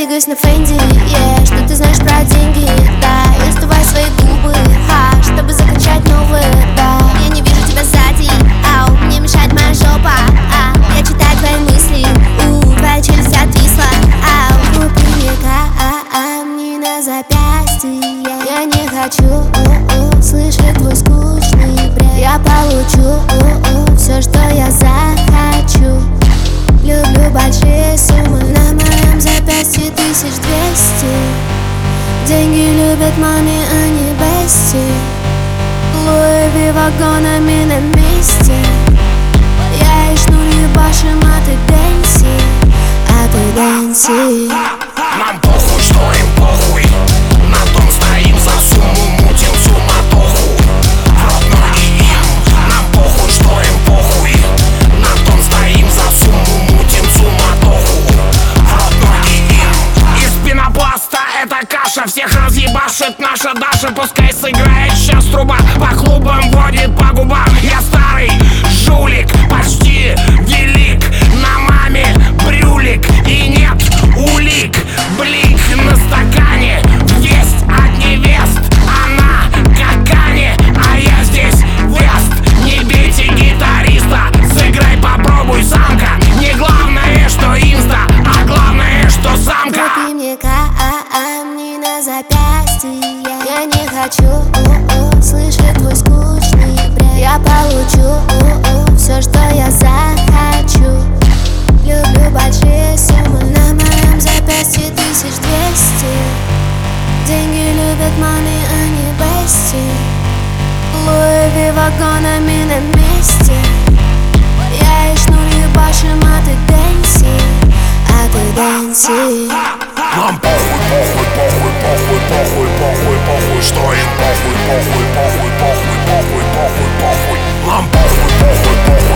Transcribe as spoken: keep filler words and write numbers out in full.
двигаюсь на Фенди, yeah. Что ты знаешь про деньги, да. Я сдуваю свои губы, ха, чтобы закачать новые, да. Я не вижу тебя сзади, ау, мне мешает моя жопа, а. Я читаю твои мысли, у, твоя челюсть отвисла, ау. Купи мне камни на запястье. Я не хочу о-о, слышать твой скучный бред. Я получу о-о, все, что я захочу. Люблю большие суммы, на моем запястье тысяч двести. Деньги любят маме, а не бести. Луи Ви вагонами на месте. Я и шнур ебашим, а ты дэнси, а ты дэнси. Нам похуй, что им похуй. На том стоим за сумму, мутим суматоху. В рот ноги им. Нам похуй, что им похуй. На том стоим за сумму, мутим суматоху. В рот ноги им. Из пенопласта это каша, всех разъебашит наша Даша. Пускай сыграет сейчас труба, по клубам водит по губам. Я старый жулик, почти велик. На маме брюлик и нет улик. Блик на стакане, весть от невест. Она как Кани, а я здесь вест. Не бейте гитариста, сыграй, попробуй, самка. Не главное, что инста, а главное, что самка. Купи мне камни на запястье. Я не хочу о-о, слышать твой скучный бред. Я получу о-о, все, что я захочу. Люблю большие суммы, на моем запястье тысяч двести. Деньги любят маме, а не бести. Луи Ви вагонами на месте. Я и шнур ебашим, а ты дэнси, а ты дэнси. Нам похуй, похуй, похуй, похуй, похуй, похуй, похуй, что им похуй, похуй, похуй, похуй, похуй, похуй, похуй. Нам похуй, похуй, похуй.